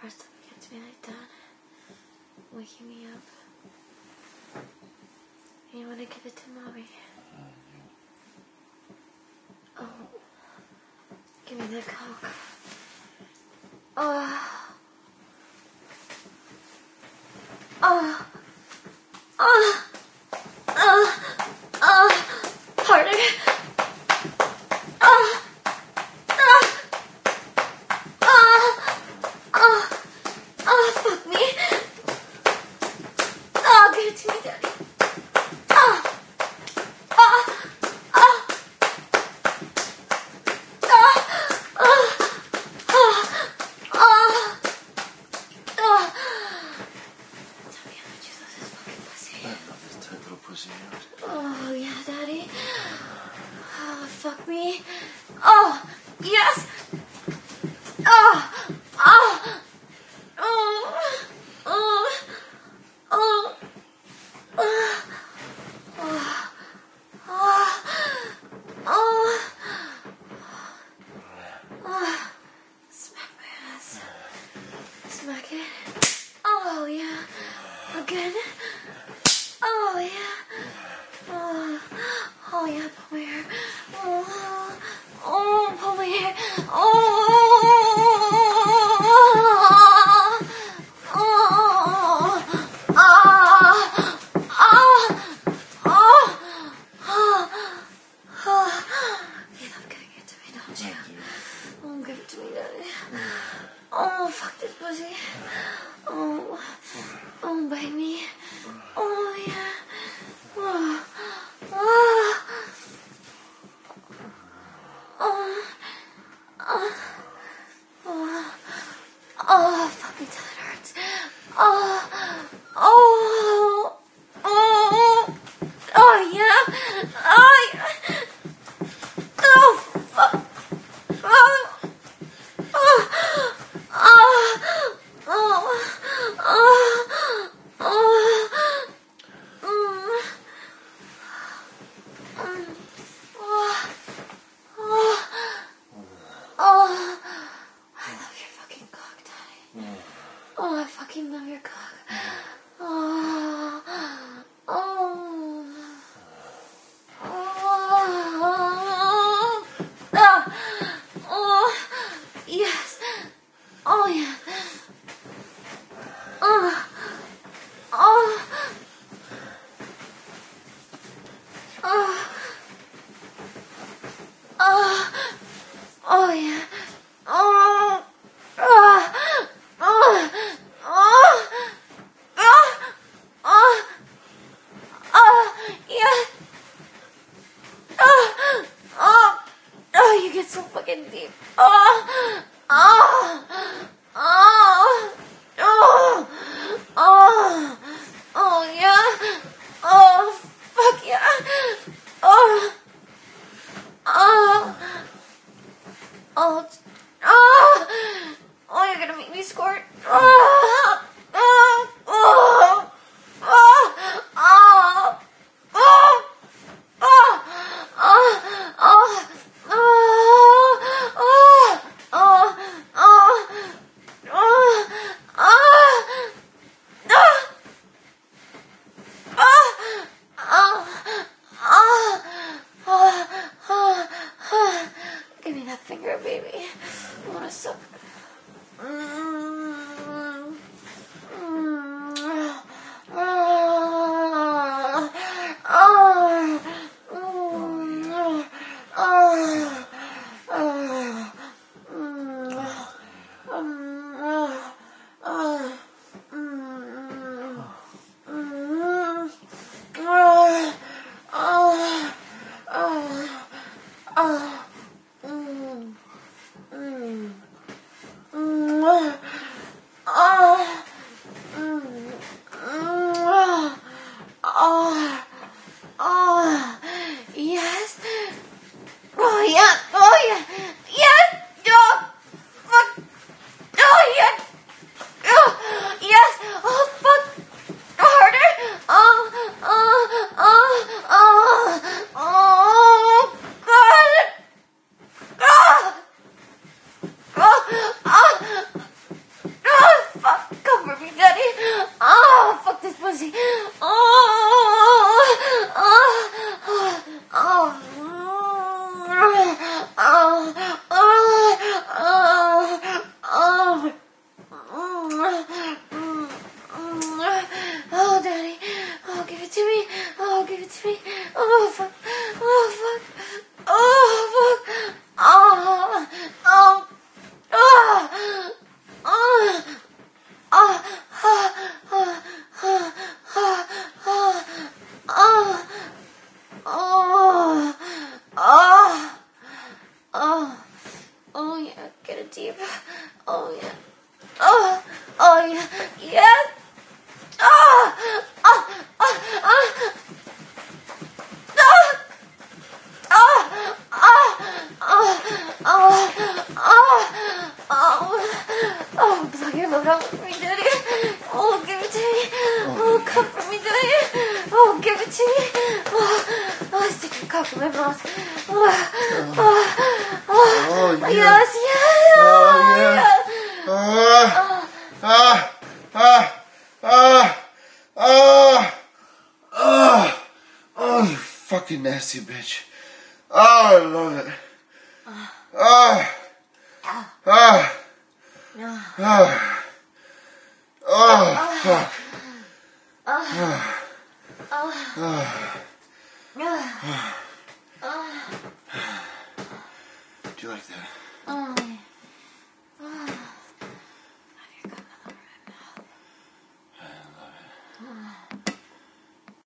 First time it gets me like that, waking me up. And you want to give it to mommy? Oh, give me the Coke. Oh, oh, oh, oh, oh, harder. Oh, oh, oh, oh, oh, fuck me. Oh, give it to me, Daddy. Oh, oh, oh, oh, oh, oh, oh. Tell me how much you love this fucking pussy. I love this tight little pussy of yours. Oh, yeah, Daddy. Oh, fuck me. Oh, yes. Oh, oh, oh, oh, oh, oh, oh, oh, oh. Smack my ass. Smack it. Oh, yeah. Again. Oh, yeah. Oh, yeah, pull my hair. Oh, pull my hair. You love giving it to me, don't you? Oh, give it to me, Daddy. Oh, fuck this pussy. Oh, bite me. Oh, yeah. Oh, oh, oh, oh, oh, fuck me till it hurts. Oh, oh, oh, oh, yeah. Oh, yeah. Oh, fuck. Oh, oh, oh, oh, oh, oh, oh, I love your fucking cock, Daddy. Oh, I fucking love your cock. Oh, oh, oh, oh, yes. Oh, yeah. Oh, oh, oh, oh, oh, yeah. Oh, oh, oh, oh, oh, oh, yeah. Oh, you get so fucking deep. Oh, oh, oh, oh, oh, oh, yeah. Oh, fuck yeah. Oh, oh, oh, oh, oh, you're gonna make me squirt. Oh, oh, oh, oh, oh, oh. Oh, oh, oh, oh, oh, oh, oh, give me that finger, baby. I want to suck. yeah. Yes. Oh, oh, oh, oh. Oh, plug your load up for me, Daddy. Oh, give it to me. Oh, comfort me, Daddy. Oh, give it to me. Oh, stick your cock in my mouth. Oh, yeah. yes, yes. Oh, yeah. Oh, you fucking nasty bitch. Oh, I love it. Fuck. Do you like that? Oh, yeah. I love it.